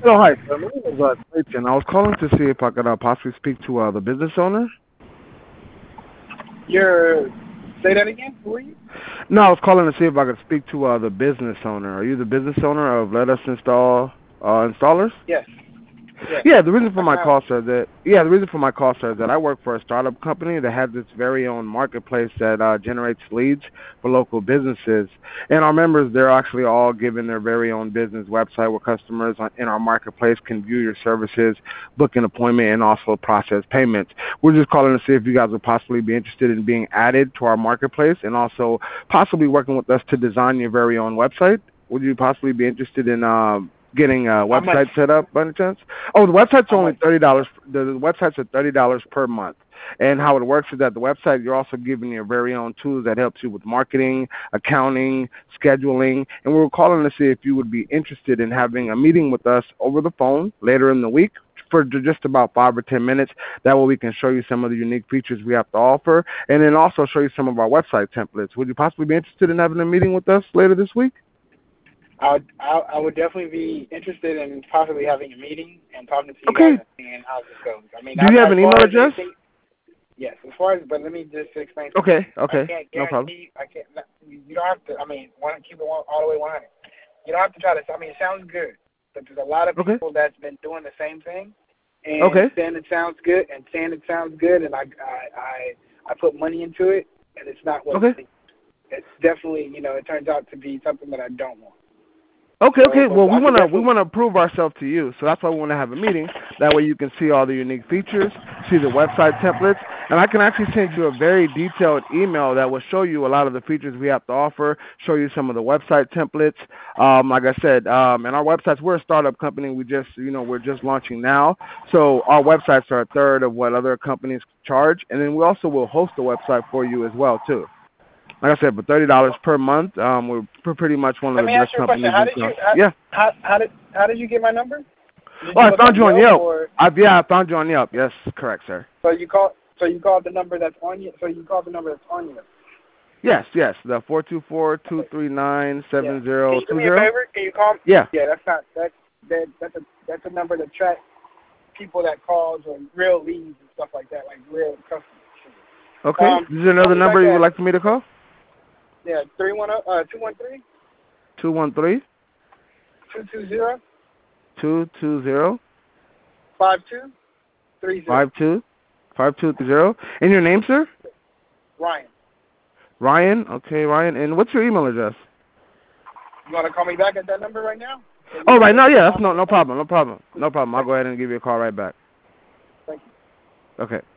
Hello, hi, sir. My name is Clayton. I was calling to see if I could possibly speak to the business owner. You're say that again. Who are you? No, I was calling to see if I could speak to the business owner. Are you the business owner of Let Us Install Installers? Yes. Yes. Yeah, the reason for I my can help call, you. sir, is that I work for a startup company that has its very own marketplace that generates leads for local businesses. And our members, they're actually all given their very own business website where customers in our marketplace can view your services, book an appointment, and also process payments. We're just calling to see if you guys would possibly be interested in being added to our marketplace and also possibly working with us to design your very own website. Would you possibly be interested in getting a How much? website set up by any chance? Oh, the website's How only much? $30. The websites are $30 per month. And how it works is that the website, you're also given your very own tools that helps you with marketing, accounting, scheduling. And we were calling to see if you would be interested in having a meeting with us over the phone later in the week for just about 5 or 10 minutes. That way we can show you some of the unique features we have to offer and then also show you some of our website templates. Would you possibly be interested in having a meeting with us later this week? I would definitely be interested in possibly having a meeting and talking to you guys Okay. and seeing how this goes. I mean, Do you have as an email far as address? anything, yes. As far as, but let me just explain something. Okay, I okay. can't No problem. guarantee. I can't. You don't have to. I mean, want to keep it all the way 100. You don't have to try to. I mean, it sounds good, but there's a lot of Okay. people that's been doing the same thing and Okay. saying it sounds good and saying it sounds good, and I put money into it, and it's not what Okay. it's definitely. It turns out to be something that I don't want. Okay, So, okay. but Well, we I could wanna we definitely. wanna prove ourselves to you, so that's why we wanna have a meeting. That way you can see all the unique features, see the website templates, and I can actually send you a very detailed email that will show you a lot of the features we have to offer, show you some of the website templates. Like I said, and our websites, we're a startup company. We're just launching now, so our websites are a third of what other companies charge, and then we also will host a website for you as well too. Like I said, for $30 per month, we're pretty much one of Let the me ask best you a question. companies How in did you town. Yeah. how did you get my number? Did Oh, you I look found on you on Yelp Yelp. or I found you on Yelp. Yes, correct, sir. so you called the number that's on you? So you called the number that's on you? Yes, yes. The 424-239-7020. Yeah. Can you do me a favor? Can you call? Yeah. Yeah, that's a number to track people that calls or real leads and stuff like that, like real customers. Okay. Is there Call another me back number you would at like for me to call? 213 213 220 220 5230. 5230. And your name, sir? Ryan, Ryan. Okay, Ryan. And what's your email address? you want to call me back at that number right now? So you Oh, got right it now, yeah. on That's me? no problem. No problem. No problem. I'll Thank go ahead and give you a call right back. you. Okay.